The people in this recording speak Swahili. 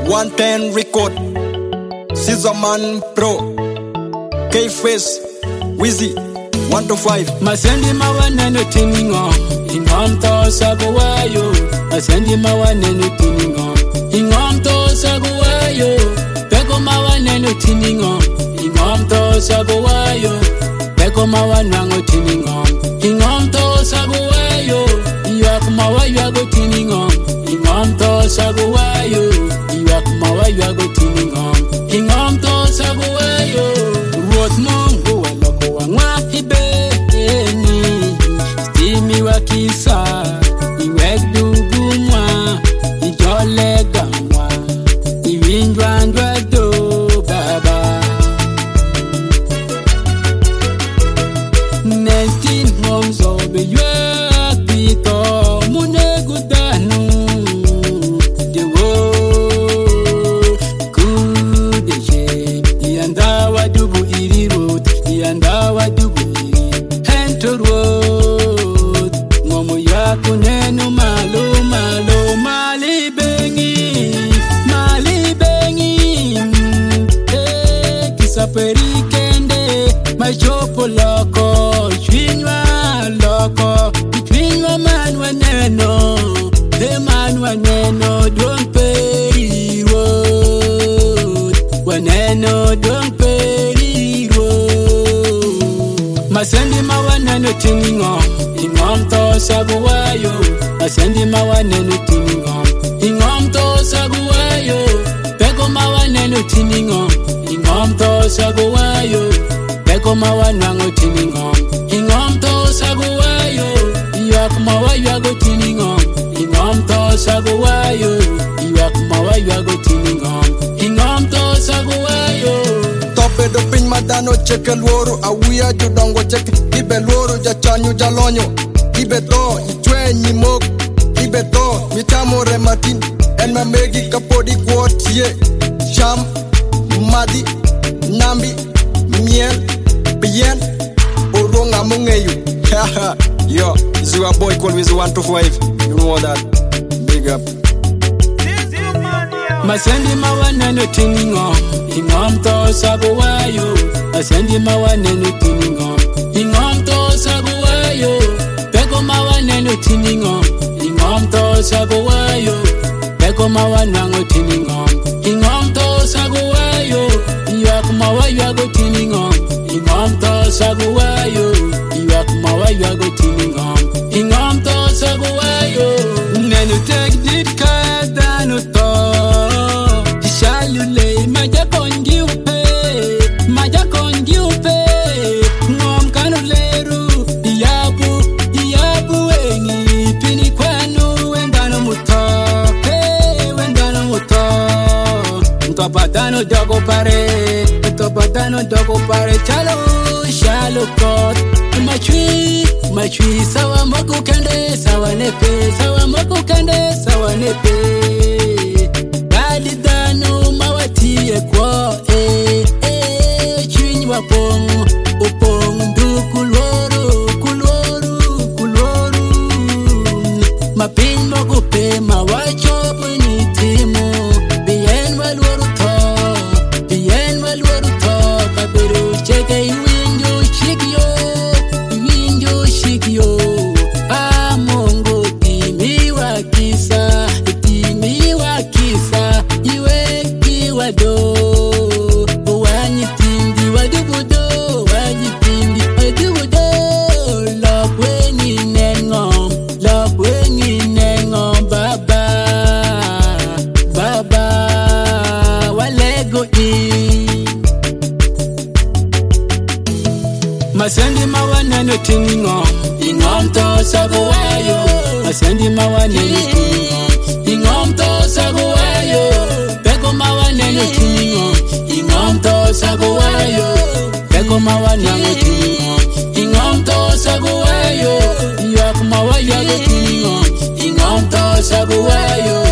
110 record, Scissorman Pro, K-Face, Wizzy, 125. Masendi mawanene tiningo, ingom to saguwayo. Masendi mawanene tiningo, ingom to saguwayo. Peko mawanene tiningo, ingom to saguwayo. Peko mawanango tiningo, ingom to saguwayo. Iyak mawayo go tiningo, ingom to saguwayo. Iyak mawayo go tiningo, ingom to saguwayo. Ruot mungu waloko wangwa ibeni, stimi wakisa, iwek dugumwa, ijole gamwa, iwinjwa ndwa do baba. 19 months of ywak pito, mune gudanu, de wo, kudeje, iandawa dubu iri road, iandawa dubu iri, hento road, ngomo yaku nenu malo malo, mali bengi, kisa perikende, machopo loko, chwinywa manwa neno, manwa neno, don't pay road, waneno, don't pay road. Masendi mawaneno tiningo, ingom to saguwayo. Masendi mawaneno tiningo, ingom to saguwayo. Peko mawaneno tiningo, ingom to saguwayo. Peko mawanango tiningo, ingom to saguwayo. Iyak mawayo go tiningo, ingom to saguwayo. Iyak mawayo go tiningo, ingom to saguwayo. Tope do piny madano cheke luoro, awuya jodongo cheke, ibe luoro jachanyu jalonyo, ibe to ichwe nyimok, ibe to mitamore matin, en mamegi kapodi kuotie, sham, madi, nambi, miel, bien, oronga mungeyu. Haha, yo, this is your boy called Wizzy 125, you know that, big up. Masendi mawaneno tiningo, ingom to saguwayo. Masendi mawaneno tiningo, ingom to saguwayo. Peko mawaneno tiningo, ingom to saguwayo. Peko mawanango tiningo, ingom to saguwayo. Iyak mawayo go tiningo, ingom to saguwayo. Iyak mawayo go tiningo, ingom to saguwayo. Nenu tek dit kaya danu to. Shalule maja kongi upe, ngom kanu leru, iyabu engi, pini kwanu wendano muto, Ntopatano dogo pare, chalo kot, machui, sawa moku kande, sawa nepe, Dano mawati ekwo chwinywa upong du kulworu mapiny mogope mawacho ni timo bien walworu to kabero cheke iwinjo shikyo amongo timi wakisa iwe wado wanyitindi wadubudo lokwenyi nengom baba walego Masendi mawaneno tiningo, ingom to saguwayo. Masendi mawaneno tiningo, ingom to saguwayo. Peko mawaneno tiningo, ingom to saguwayo. Peko mawanango tiningo, ingom to saguwayo. Iyak mawayo go tiningo, ingom to saguwayo.